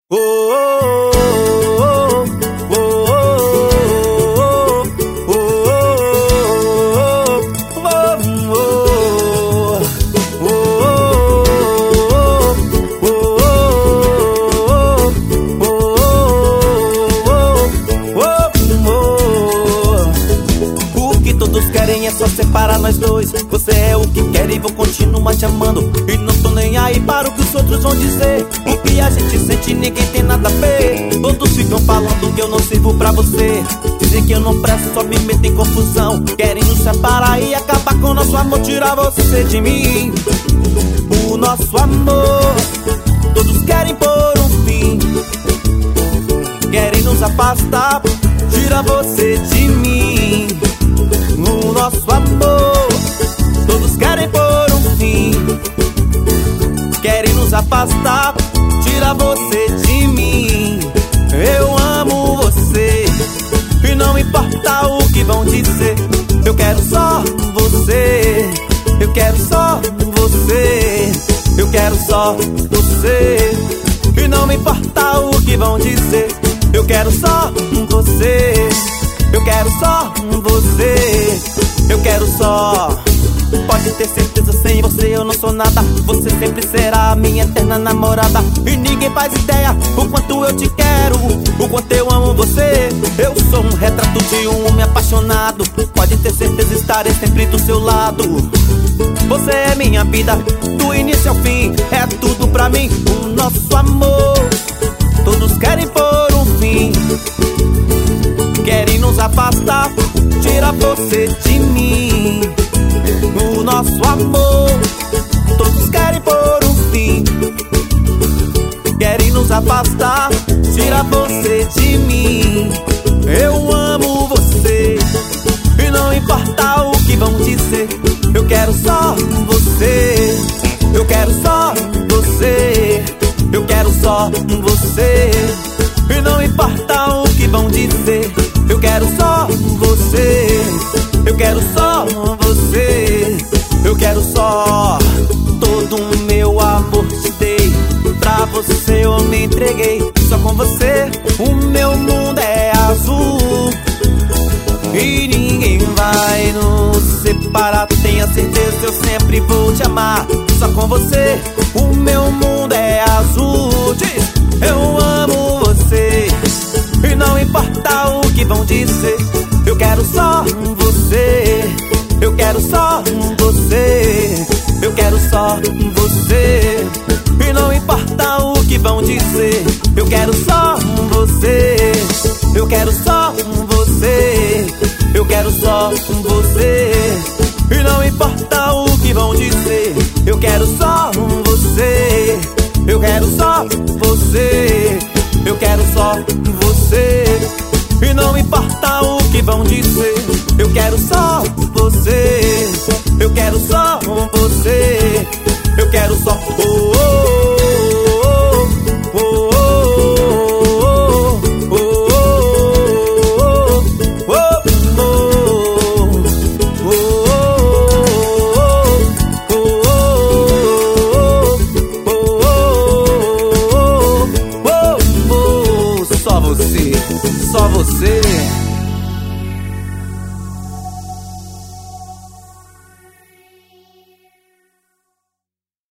Oh, oh, oh, oh, oh, o que todos querem é só separar nós dois. Você é o que quer e vou continuar te amando. E não tô nem aí para o que os outros vão dizer. O que a gente sente ninguém tem nada a ver. Todos ficam falando que eu não sirvo pra você. Dizem que eu não presto, só me metem em confusão. Querem nos separar e acabar com o nosso amor. Tirar você de mim, o nosso amor. Todos querem pôr um fim. Querem nos afastar. Tira você de mim, o nosso amor. Todos querem pôr um fim. Querem nos afastar. Tira você de mim. Eu amo você e não importa o que vão dizer. Eu quero só você. Eu quero só você. Eu quero só você e não me importa o que vão dizer. Eu quero só você. Eu quero só você. Eu quero só. Pode ter certeza, sem você eu não sou nada. Você sempre será a minha eterna namorada. E ninguém faz ideia o quanto eu te quero, o quanto eu amo você. Eu sou um retrato de um homem apaixonado. Pode ter certeza, estarei sempre do seu lado. Você é minha vida, do início ao fim. É tudo pra mim, o nosso amor. Todos querem pôr um fim. Querem nos afastar. Tira você de mim, o nosso amor. Todos querem pôr um fim. Querem nos afastar. Tira você de mim. Eu amo você e não importa o que vão dizer. Eu quero só você. Eu quero só você. Eu quero só você e não importa o que vão dizer. Eu quero só você. Eu quero só você. Eu quero só. Todo o meu amor te dei. Pra você eu me entreguei. Só com você o meu mundo é azul. E ninguém vai nos separar. Tenha certeza, eu sempre vou te amar. Só com você o meu mundo é azul. Diz, eu amo você e não importa o que vão dizer. Eu quero só você. Eu quero só você. Eu quero só você e não importa o que vão dizer. Eu quero só você. Eu quero só você. Eu quero só você e não importa o que vão dizer. Eu quero só você. Eu quero só você. Eu quero só você e não importa o que vão dizer. Eu quero só você. Eu quero só você. Eu quero só